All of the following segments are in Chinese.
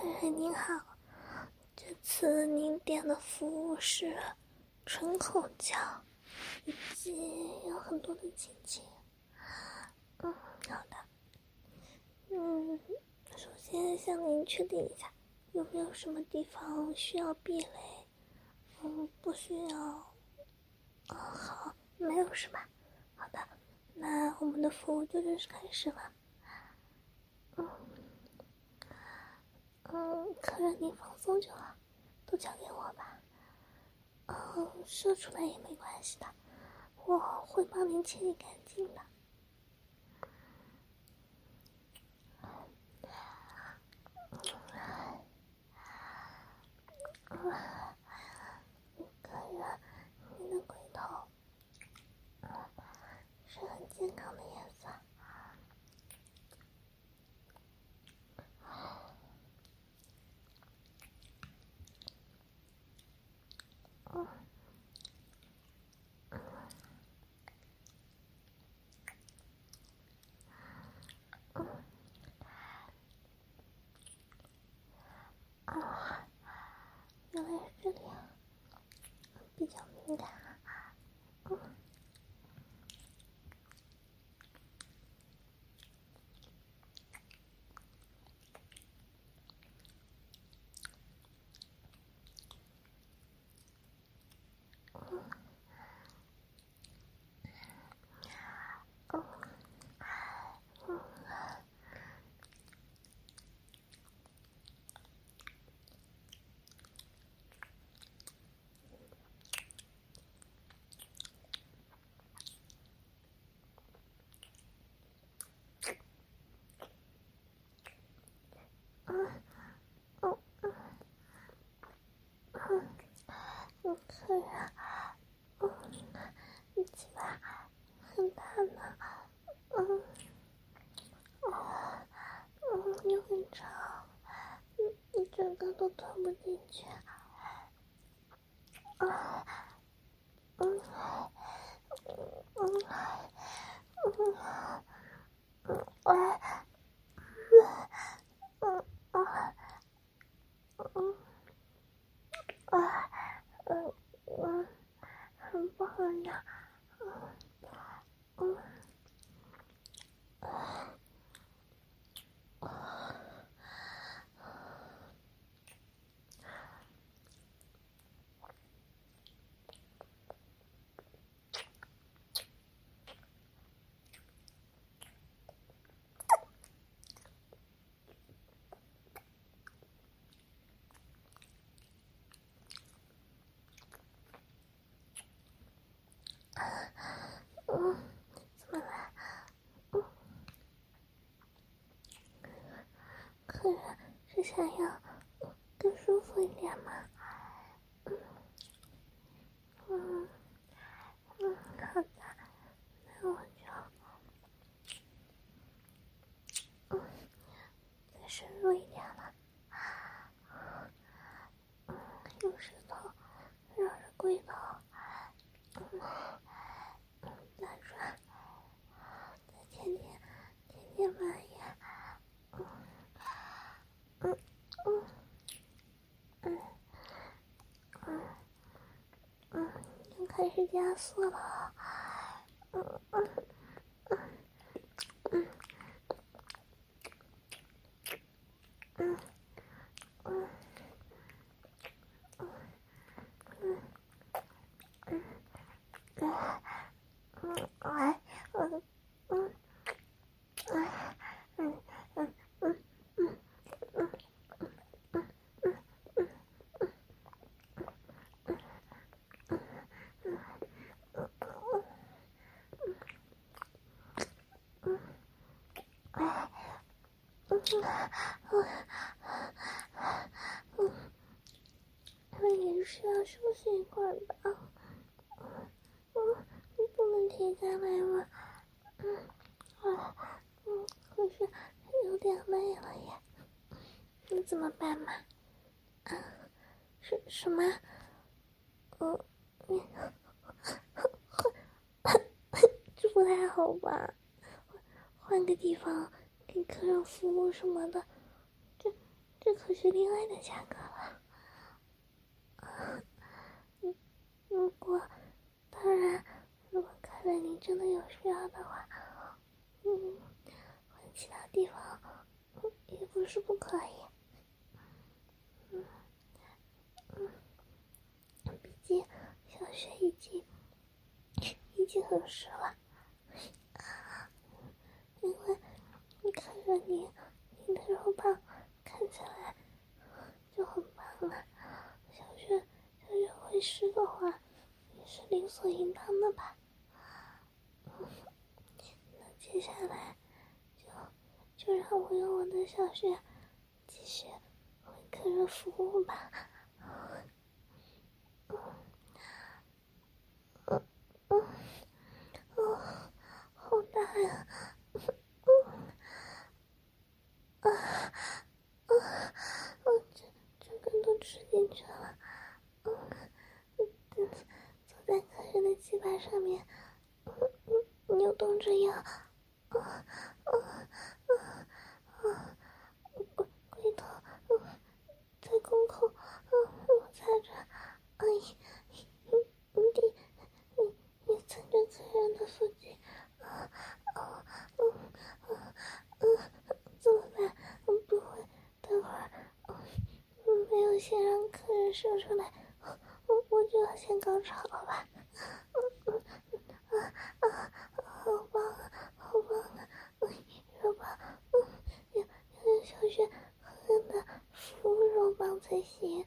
人您好，这次您点的服务是纯口交，以及有很多的亲亲。好的。首先向您确定一下，有没有什么地方需要避雷？不需要。好，没有是吧？好的，那我们的服务就正式开始了。客人您放松就好，都交给我吧。射出来也没关系的，我会帮您清理干净的。客人，您的龟头是很健康的颜色。原来是这里啊，比较敏感啊。客人，你鸡巴很大呢。又很长，你整个都吞不进去。很棒呀。怎么了？客人是想要更舒服一点吗？好的，那我就再深入一点了。用舌头绕着龟头，再转，再舔舔满眼。又开始加速了。也是要休息一会儿的。你不能停下来吗？可是有点累了耶。你怎么办嘛？什么？这不太好吧？换个地方给客人服务什么的，这这可是另外的价格了。当然，如果客人你真的有需要的话，换其他地方也不是不可以。毕竟小雪已经很湿了，因为你看着你的肉棒看起来就很棒了，小雪会湿的话也是理所应当的吧。那接下来就让我用我的小雪继续为客人服务吧。好大呀！整个都吃进去了。坐在客人的鸡巴上面，扭动着腰，龟头在宫口摩擦着，也蹭着客人的腹肌。怎么办？不会，等会儿没有先让客人射出来，我就要先高潮了吧？好棒啊，好棒啊！肉棒，要小雪狠狠的服肉棒才行。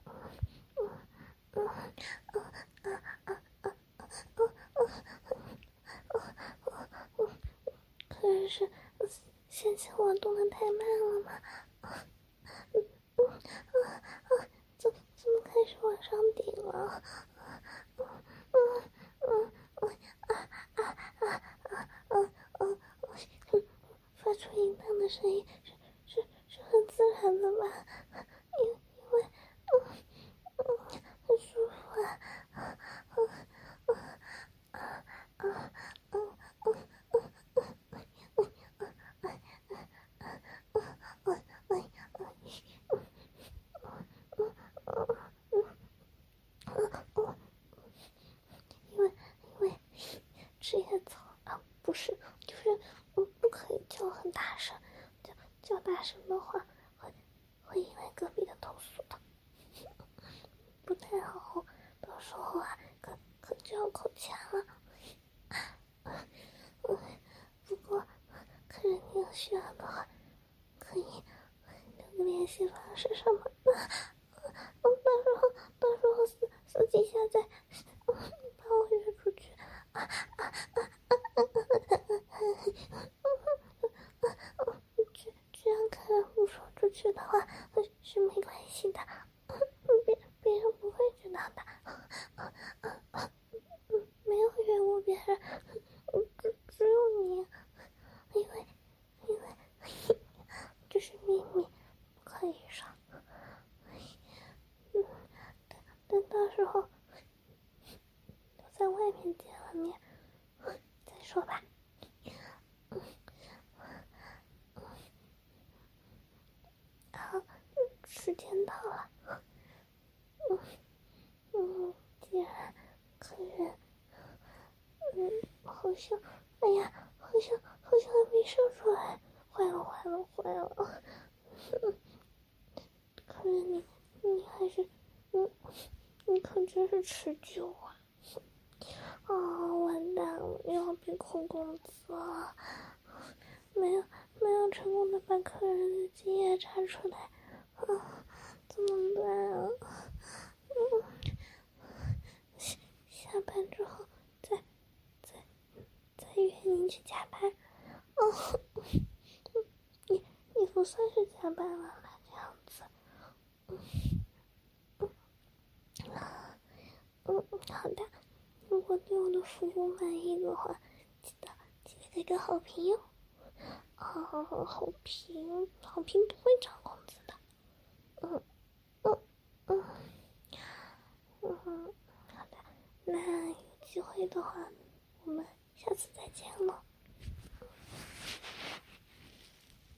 可是嫌弃我动得太慢了吗？怎么开始往上顶了？发出淫荡的声音是很自然的吧？因为很舒服啊。因为职业操啊，不是，就是不可以叫很大声，叫大声的话会引来隔壁的投诉的，不太好，到时候啊可就要扣钱了。不过客人你有需要的话，可以留个联系方式什么的，到时候私底下再把我约出去。这样客人不说出去的话是没关系的，别人不会知道的。没有约过别人，只有你，因为这是秘密，不可以说。等到时候都在外面见了面再说吧。好，时间到了。既然客人好像，哎呀，好像还没射出来，坏了。客人你还是你可真是持久啊！完蛋了，又要被扣工资了。没有成功的把客人的精液查出来，怎么办啊？下班之后再约您去加班。你不算是加班了吧？这样子。好的。如果对我的服务满意的话，记得给个好评哟。好评不会涨工资的。好的，那有机会的话，我们下次再见了。